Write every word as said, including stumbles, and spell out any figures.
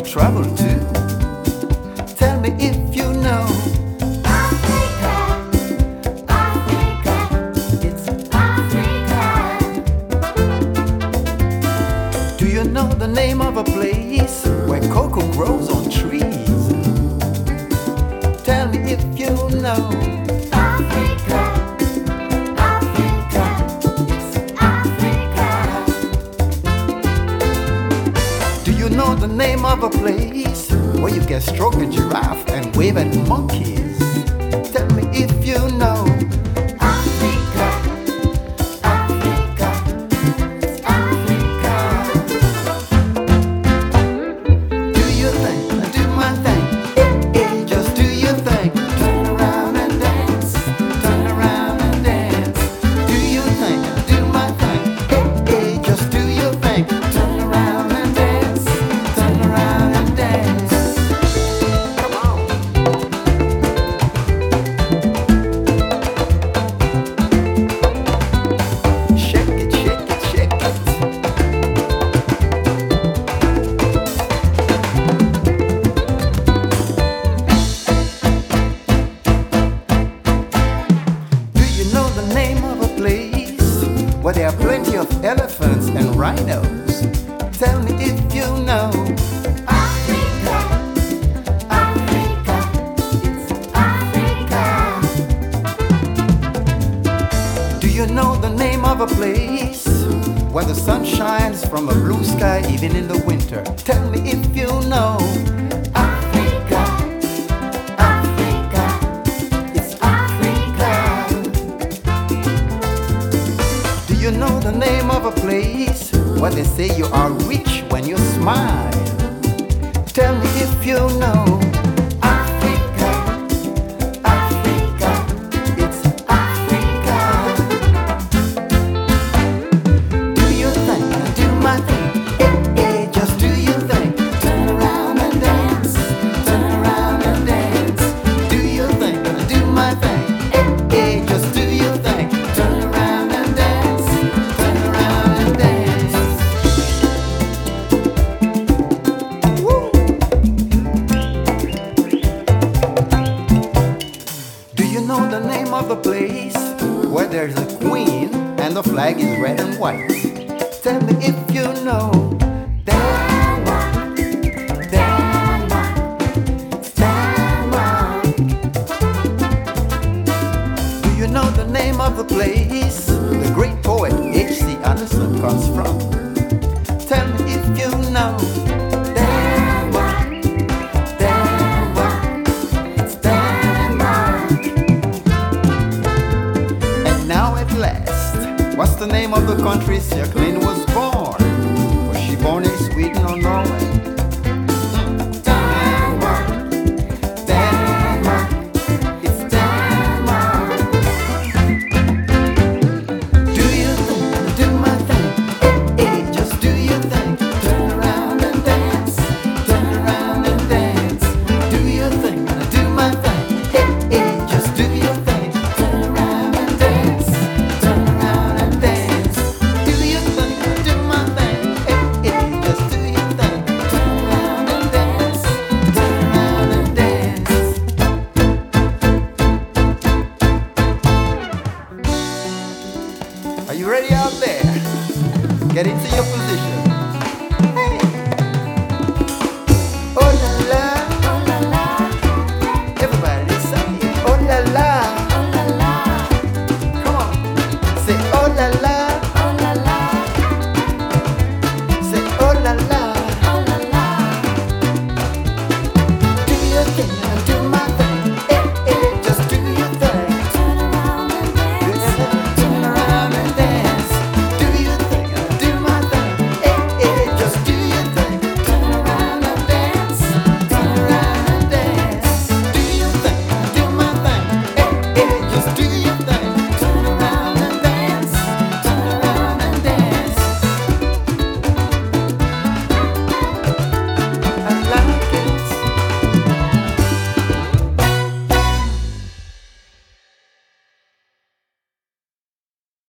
travel to. Tell me if you know. Africa, Africa, it's Africa. Do you know the name of a place where cocoa grows on trees? Tell me if you know. Africa, Africa, it's Africa. Do you know the name of a place where you can stroke a giraffe and wave at monkeys? Tell me if you know. Africa, Africa, it's Africa. Do your thing, do my thing. Eh, eh, just do your thing. Turn around and dance, turn around and dance. Do your thing, do my thing. Eh, eh, just do your thing. Turn around and dance, turn around and dance. Come on. Shake it, shake it, shake it. Do you know the name of a place where there are plenty of elephants and rhinos? Tell me if you know. Africa, Africa, it's Africa. Do you know the name of a place where the sun shines from a blue sky even in the winter? Tell me if you know. Africa, Africa, it's Africa. Do you know the name of a place where they say you are rich when you smile? Tell me if you know. Africa, Africa, it's Africa. Do your thing, do my thing. Eh, eh, just do your thing. Turn around and dance, turn around and dance. Do your thing, do my thing. Eh, eh, just do your thing. Turn around and dance, turn around and dance. Woo! Do you know the name of the place where there's a queen and the flag is red and white? Tell me if you know. Denmark, Denmark, Denmark. Do you know the name of the place the great poet H C Andersen comes from? Tell me if you know. Denmark, Denmark, it's Denmark. And now at last, what's the name of the country Jacqueline